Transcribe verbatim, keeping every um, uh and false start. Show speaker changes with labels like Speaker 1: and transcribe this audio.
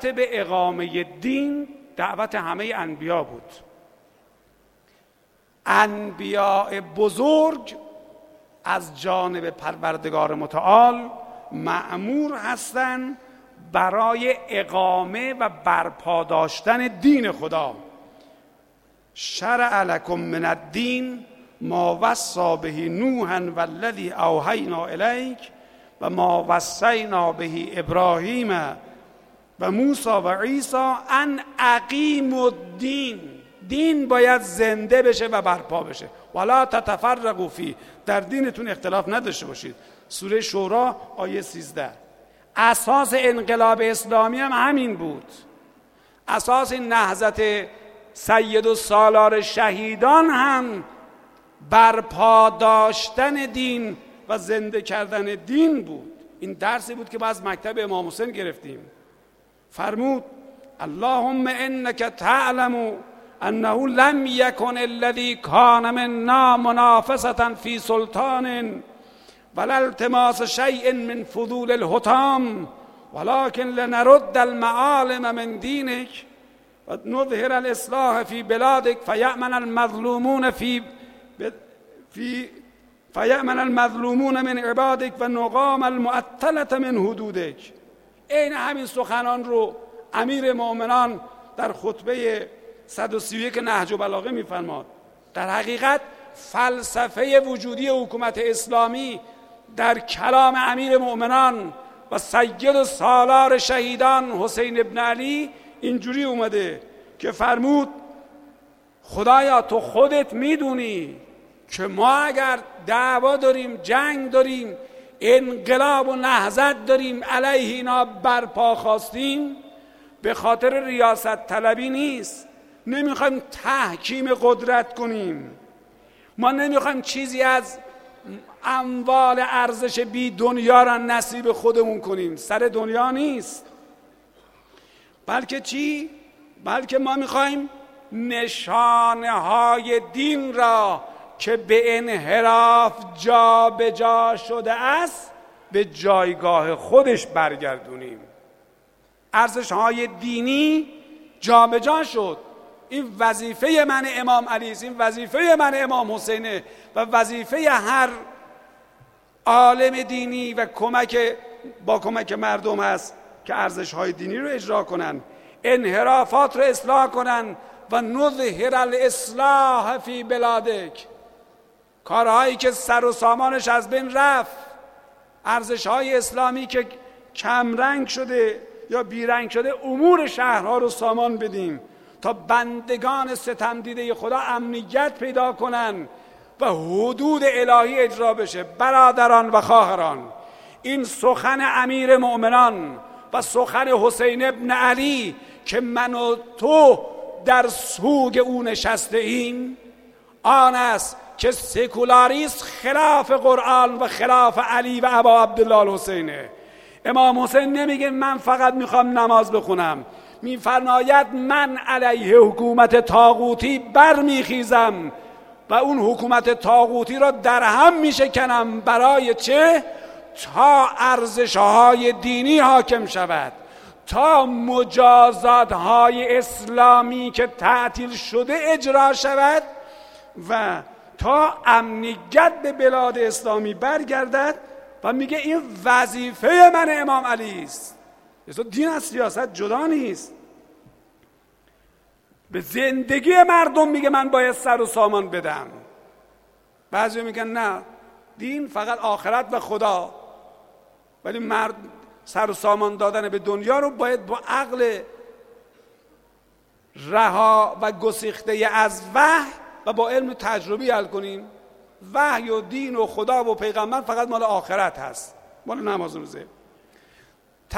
Speaker 1: دعوت به اقامه دین دعوت همه انبیا بود. انبیاء بزرگ از جانب پروردگار متعال مأمور هستند برای اقامه و برپا داشتن دین خدا. شرع لکم من الدین ما وصی به نوحا والذی اوحینا الیک و ما وصینا به ابراهیم و موسی و عیسی ان اقیموا الدین. دین باید زنده بشه و برپا بشه. ولا تتفرقوا فیه، در دینتون اختلاف نداشته باشید. سوره شورا آیه سیزده. اساس انقلاب اسلامی هم همین بود. اساس نهضت سید السالار شهیدان هم برپا داشتن دین و زنده کردن دین بود. این درسی بود که ما از مکتب امام حسین گرفتیم. فرمود اللهم انک تعلم انه لم یکن الذی کان منا منافسة فی سلطان ولا التماس شیء من فضول الحطام ولكن لنرد المعالم من دینک و نظهر الاصلاح فی بلادک فیأمن المظلومون فی فی فیأمن المظلومون من عبادک و نقام المعطلة من حدودک. این همین سخنان رو امیر مؤمنان در خطبه صد و سی و یک نهج البلاغه میفرماد. در حقیقت فلسفه وجودی حکومت اسلامی در کلام امیر مؤمنان و سید السالار شهیدان حسین ابن علی اینجوری اومده که فرمود خدایا تو خودت میدونی که ما اگر دعوا داریم، جنگ داریم، انقلاب و نهضت داریم، علیه اینا برپا خواستیم، به خاطر ریاست طلبی نیست. نمیخوایم تحکیم قدرت کنیم، ما نمیخوایم چیزی از اموال ارزش بی دنیا را نصیب خودمون کنیم، سر دنیا نیست. بلکه چی؟ بلکه ما میخوایم نشانه های دین را که به انحراف جا به جا شده است به جایگاه خودش برگردونیم. ارزش های دینی جا به جا شد. این وظیفه من امام علی است، این وظیفه من امام حسینه و وظیفه هر عالم دینی و کمک با کمک مردم است که ارزش های دینی رو اجرا کنن، انحرافات رو اصلاح کنن و نظهر الاصلاح فی بلادک. کارهایی که سر و سامانش از بین رفت، ارزش های اسلامی که کم رنگ شده یا بی رنگ شده، امور شهرها رو سامان بدیم تا بندگان ستم دیده خدا امنیت پیدا کنن و حدود الهی اجرا بشه. برادران و خواهران، این سخن امیر مؤمنان و سخن حسین ابن علی که من و تو در سوگ او نشسته ایم، آن است که سکولاریست خلاف قرآن و خلاف علی و ابا عبدالله الحسینه. امام حسین نمیگه من فقط میخوام نماز بخونم، میفرماید من علیه حکومت طاغوتی برمیخیزم و اون حکومت طاغوتی را در هم میشکنم. برای چه؟ تا ارزش‌های دینی حاکم شود، تا مجازات‌های اسلامی که تعطیل شده اجرا شود و تا امنیت به بلاد اسلامی برگردد. و میگه این وظیفه من امام علی است. دین از سیاست جدا نیست. به زندگی مردم میگه من باید سر و سامان بدم. بعضی میگن نه، دین فقط آخرت و خدا، ولی مرد سر و سامان دادن به دنیا رو باید با عقل رها و گسیخته از وحی و با علم تجربی حل کنیم. وحی و دین و خدا و پیغمبر فقط مال آخرت هست، مال نماز روزه.